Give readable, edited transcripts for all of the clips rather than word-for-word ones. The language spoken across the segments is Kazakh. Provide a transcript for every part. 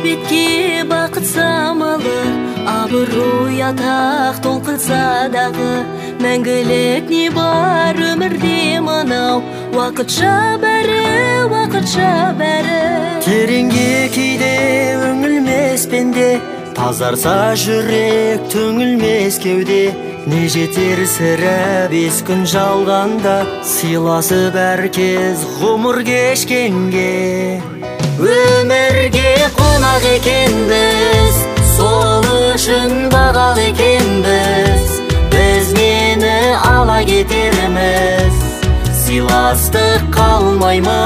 бетке бақыт самалы, абырой атақ толқытса дағы, мәңгілік не бар өмірде мынау, уақытша бәрі. Тереңге кейде үңілмес пенде, тазарса жүрек түңілмес кеуде. Не жетер сірә 5 күн жалғанда, сыйласып әркез ғұмыр кешкенге. Өмірге қонақ екенбіз, сол үшін бағал екенбіз. Біз нені ала кетерміз, сыйластық қалмай ма?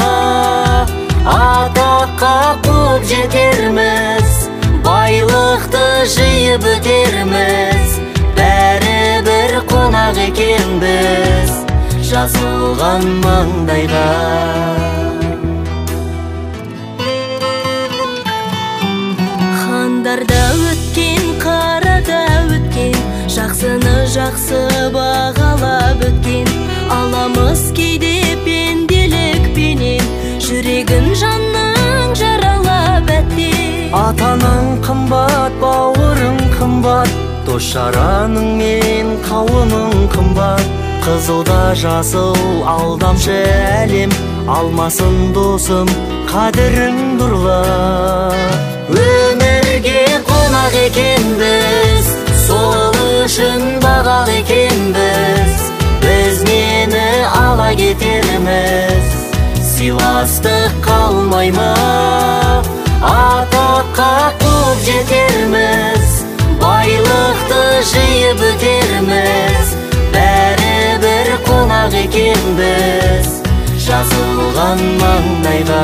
Атаққа қуып жетерміз, байлықты жиып өтерміз. Бәрібір қонақ екенбіз, жазылған маңдайға. Хандарда өткен, қарада өткен, жақсыны жақсы бағалап өткен. Аламыз кейде пенделікпенен, жүрегін жанның жаралап әттен. Атаның қымбат, бауырың қымбат, дос-жараның мен қауының қымбат. Қызылда жасыл алдамшы әлем, алмасын досым қадірің бұрлап. Өмірге қонақ екенбіз, сол үшін бағал екенбіз. Біз нені ала кетерміз, сыйластық қалмай ма? Атаққа қуып жетерміз, байлықты жиып өтерміз. Бәрібір қонақ екенбіз, жазылған маңдайға.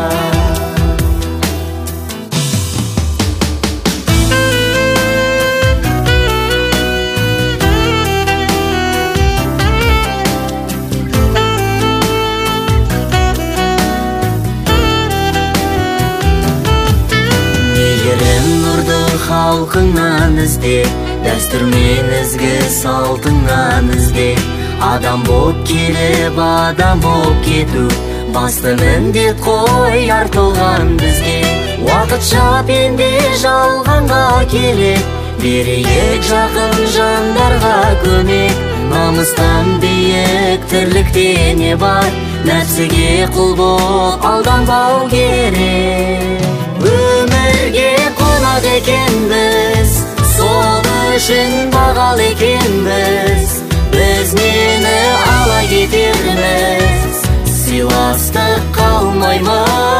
Халқыңнан ізде, дәстүрмен ізгі салтыңнан ізде. Адам боп келіп, адам боп кету, басты міндет қой артылған бізге. Уақытша пенде жалғанға келек, берейік жақын жандарға көмек. Намыстан биік тірлікте не бар, нәпсіге құл боп алданбау керек. Өмірге қонақ екенбіз, сол үшін бағал екенбіз. Біз нені ала кетерміз, сыйластық қалмай ма?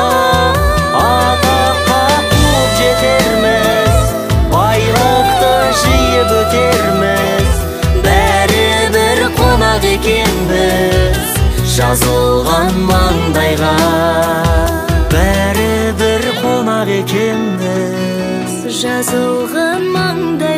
Атаққа қуып жетерміз, байлықты жиып өтерміз. Бәрібір қонақ екенбіз, жазылған маңдайға. Бәрібір қонақ екенбіз, жазылған маңдайға.